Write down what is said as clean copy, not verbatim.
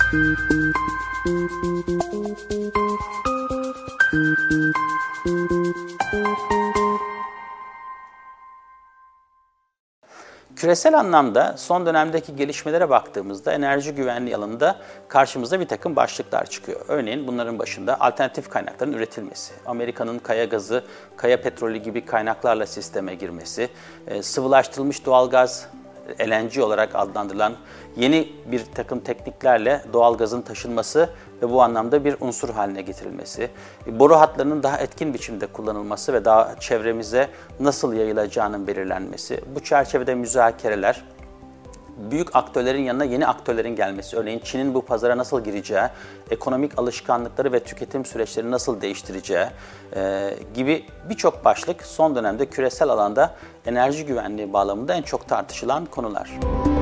Küresel anlamda son dönemdeki gelişmelere baktığımızda enerji güvenliği alanında karşımıza bir takım başlıklar çıkıyor. Örneğin bunların başında alternatif kaynakların üretilmesi, Amerika'nın kaya gazı, kaya petrolü gibi kaynaklarla sisteme girmesi, sıvılaştırılmış doğalgaz, LNG olarak adlandırılan yeni bir takım tekniklerle doğalgazın taşınması ve bu anlamda bir unsur haline getirilmesi, boru hatlarının daha etkin biçimde kullanılması ve daha çevremize nasıl yayılacağının belirlenmesi, bu çerçevede müzakereler, büyük aktörlerin yanına yeni aktörlerin gelmesi, örneğin Çin'in bu pazara nasıl gireceği, ekonomik alışkanlıkları ve tüketim süreçlerini nasıl değiştireceği gibi birçok başlık son dönemde küresel alanda enerji güvenliği bağlamında en çok tartışılan konular.